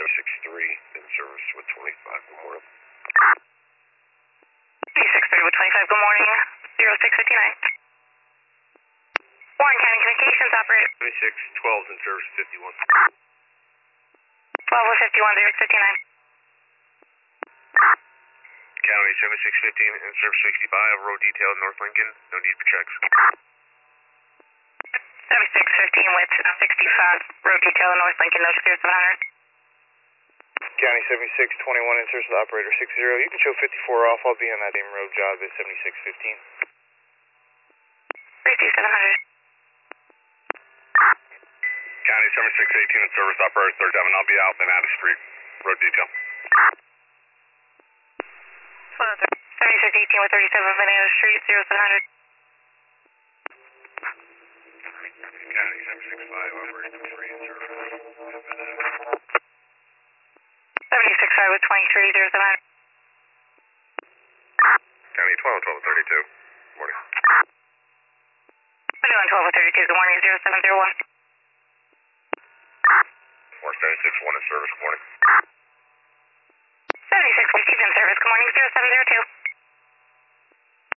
763 in service with 25. Good morning. 630 with 25. Good morning. 0659. Warren County Communications operator. 2612 in service 51. 12 with 51, 0659. County 7615 in service 65. Road detail North Lincoln. No need for checks. 7615 with 65. Road detail in North Lincoln. No clear 700. County 7621 in service with operator 60. You can show 54 off. I'll be on that road job at 7615. 700. County 7618 in service operator 3rd Devon. I'll be out Banana Street. Road detail. 7618 with 37 Banana Street, 0700. County 765 operator 3 in service. 765 with 23, 0700. County 1212 32. Morning. 12 with 32. Good morning. 0701. 4761 in service. Good morning. 76 we keep in service. Good morning. 0702.